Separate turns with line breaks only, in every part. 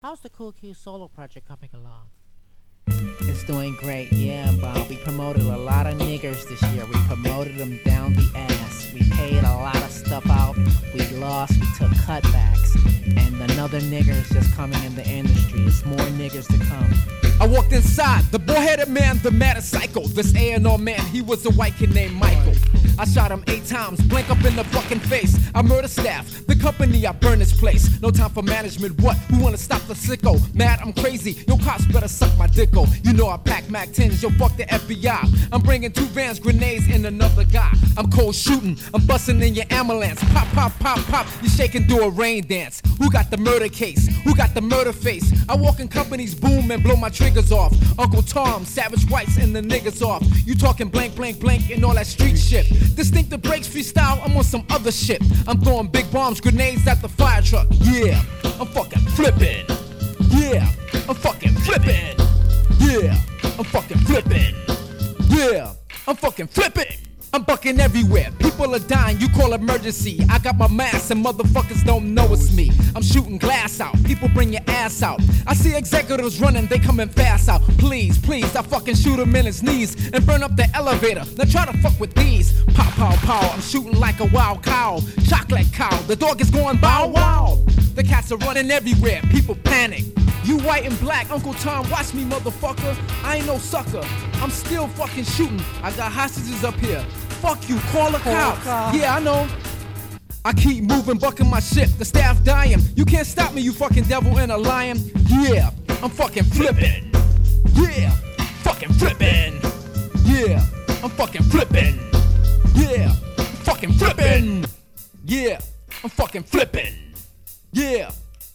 How's the Cool Q solo project coming along?
It's doing great, yeah, Bob. We promoted a lot of niggers this year. We promoted them down the ass. We paid a lot of stuff out. We lost, we took cutbacks. And another nigger's just coming in the industry. It's more niggers to come.
I walked inside, the boy-headed man, the maddest psycho. This A&R man, he was a white kid named Michael. I shot him 8 times, blank up in the fucking face. I murder staff, the company, I burn this place. No time for management, what? Who wanna stop the sicko? Mad, I'm crazy, yo cops better suck my dicko. You know I pack Mac 10s, yo fuck the FBI. I'm bringing 2 vans, grenades, and another guy. I'm cold shooting, I'm busting in your ambulance. Pop, pop, pop, pop, you shaking, do a rain dance. Who got the murder case? Who got the murder face? I walk in companies, boom, and blow my triggers off. Uncle Tom, Savage Whites, and the niggas off. You talking blank, blank, blank, and all that street shit. Distinctive breaks freestyle, I'm on some other shit. I'm throwing big bombs, grenades at the fire truck. Yeah, I'm fucking flipping. Yeah, I'm fucking flipping. Yeah, I'm fucking flipping. Yeah, I'm fucking flipping. I'm bucking everywhere, people are dying, you call emergency. I got my mask and motherfuckers don't know it's me. I'm shooting glass out, people bring your ass out. I see executives running, they coming fast out. Please, please, I fucking shoot him in his knees and burn up the elevator. Now try to fuck with these. Pow, pow, pow, I'm shooting like a wild cow. Chocolate cow, the dog is going bow wow. The cats are running everywhere, people panic. You white and black, Uncle Tom, watch me, motherfucker. I ain't no sucker, I'm still fucking shooting. I got hostages up here. Fuck you, call the cops. Yeah, I know. I keep moving, bucking my shit. The staff dying. You can't stop me, you fucking devil and a lion. Yeah, I'm fucking flipping. Yeah, fucking flipping. Yeah, I'm fucking flipping. Yeah, I'm fucking flipping. Yeah, I'm fucking flipping. Yeah.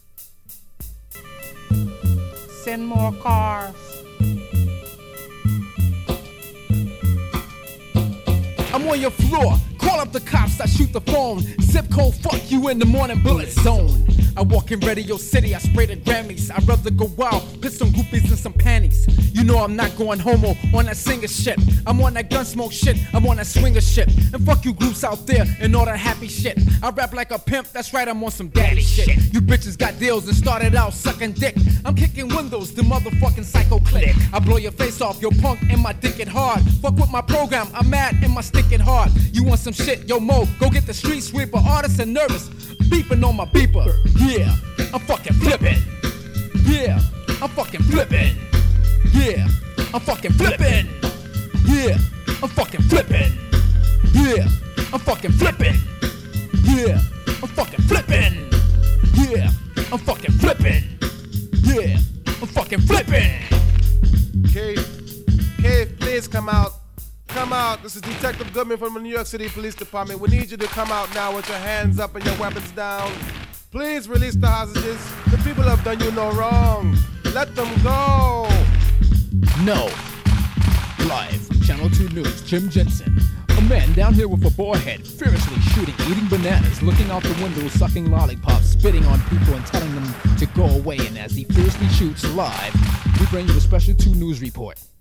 Send more cars.
I'm on your floor, call up the cops, I shoot the phone. Zip code, fuck you in the morning, bullet zone. I walk in Radio City, I spray the Grammys. I'd rather go wild, put some groupies in some panties. You know I'm not going homo on that singer shit. I'm on that gunsmoke shit, I'm on that swinger shit. And fuck you groups out there and all that happy shit. I rap like a pimp, that's right, I'm on some daddy shit. You bitches got deals and started out sucking dick. I'm kicking windows, the motherfucking psycho click. I blow your face off, yo punk, and my dick it hard. Fuck with my program, I'm mad and my stick it hard. You want some shit, yo Mo, go get the street sweeper. Artists and nervous, beeping on my beeper. Yeah, I'm fucking flipping. Yeah, I'm fucking flipping. Yeah, I'm fucking flipping. Yeah, I'm fucking flipping. Yeah, I'm fucking flipping. Yeah, I'm fucking flipping. Yeah, I'm fucking flipping. Yeah, I'm fucking flipping.
Cave, please come out. Come out. This is Detective Goodman from the New York City Police Department. We need you to come out now with your hands up and your weapons down. Please release the hostages. The people have done you no wrong. Let them go.
No. Live from Channel 2 News, Jim Jensen. A man down here with a boar head, furiously shooting, eating bananas, looking out the window, sucking lollipops, spitting on people and telling them to go away. And as he fiercely shoots live, we bring you a special 2 News report.